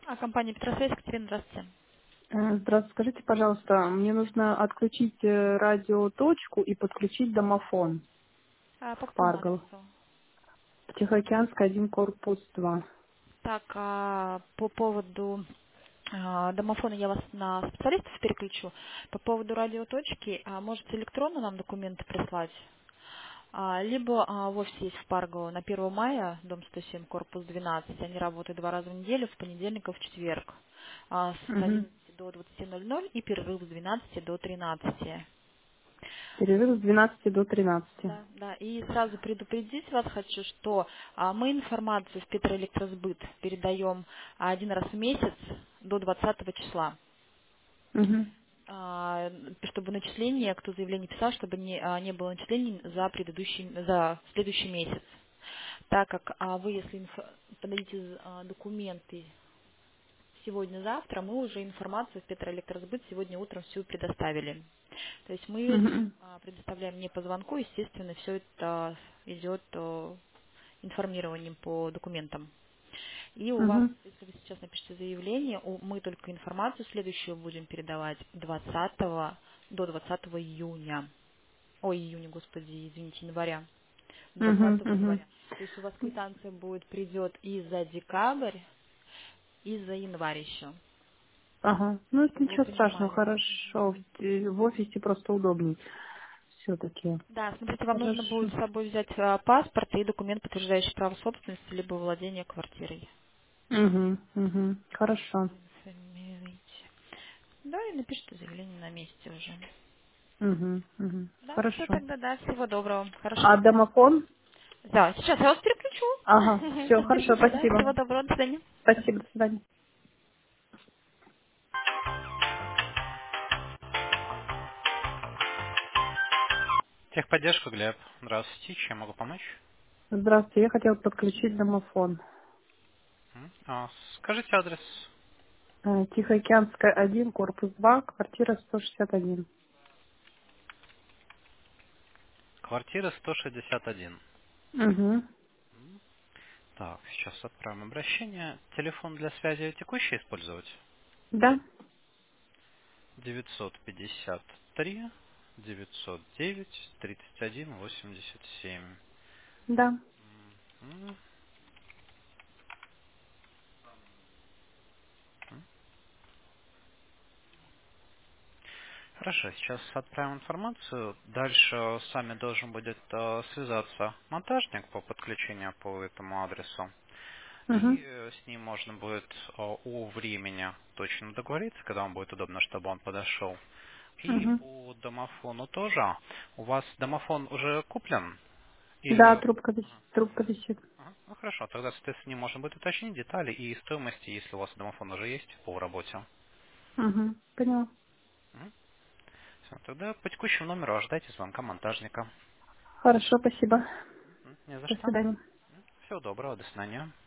Компания Петросвязь, Екатерина, здравствуйте. Здравствуйте, скажите, пожалуйста, мне нужно отключить радиоточку и подключить домофон По в какому Паргл. адресу? Тихоокеанский, 1, корпус 2. Так, по поводу домофона я вас на специалистов переключу. По поводу радиоточки, можете электронно нам документы прислать, либо в офисе есть в Парго на 1 мая, дом 107, корпус 12. Они работают 2 раза в неделю, в понедельник и в четверг, с Угу. 11 до 20:00 и перерыв с 12 до 13. Перерыв с 12 до 13. Да, да. И сразу предупредить вас хочу, что мы информацию в Петроэлектросбыт передаем 1 раз в месяц до 20 числа. Угу. Чтобы начисление, кто заявление писал, чтобы не было начислений за следующий месяц. Так как вы, если подадите документы сегодня-завтра, мы уже информацию в Петроэлектросбыт сегодня утром всю предоставили. То есть мы Угу. предоставляем не по звонку, естественно, все это идет информированием по документам. И у вас, Угу. если вы сейчас напишите заявление, мы только информацию следующую будем передавать 20 до 20 июня. Ой, июня, господи, извините, января. Угу. 20 Угу. января. То есть у вас квитанция придет и за декабрь, и за январь еще. Ага. Ну, это Чтобы вы ничего страшного, понимали. хорошо. В офисе просто удобней все-таки. Да, смотрите, вам нужно будет Хорошо. с собой взять паспорт и документ, подтверждающий право собственности, либо владение квартирой. Угу. Угу. Хорошо. Информируйте. Да, и напишите заявление на месте уже. Угу. Угу. Да, все Хорошо. тогда, да, всего доброго. А Хорошего дня. домофон? Да, сейчас я вас Ага. переключу. Все, хорошо, Подберите, да, спасибо. всего доброго, до свидания. Спасибо, до свидания. Техподдержка, Глеб. Здравствуйте. Чем могу помочь? Здравствуйте, я хотела подключить домофон. Скажите адрес. Тихоокеанская, 1, корпус 2, квартира 161. Квартира 161. Угу. Так, сейчас отправим обращение. Телефон для связи текущий использовать? Да, 953 909 31 87. да. М, Хорошо, сейчас отправим информацию. Дальше с вами должен будет связаться монтажник по подключению по этому адресу. Угу. И с ним можно будет о времени точно договориться, когда вам будет удобно, чтобы он подошел. И Угу. по домофону тоже. У вас домофон уже куплен? Да, Или... трубка висит. Трубка висит. Ага, ну хорошо, тогда с ним можно будет уточнить детали и стоимости, если у вас домофон уже есть по работе. Угу. Поняла. Всё, тогда по текущему номеру ожидайте звонка монтажника. Хорошо, спасибо. Не за До что. свидания. Всего доброго, до свидания.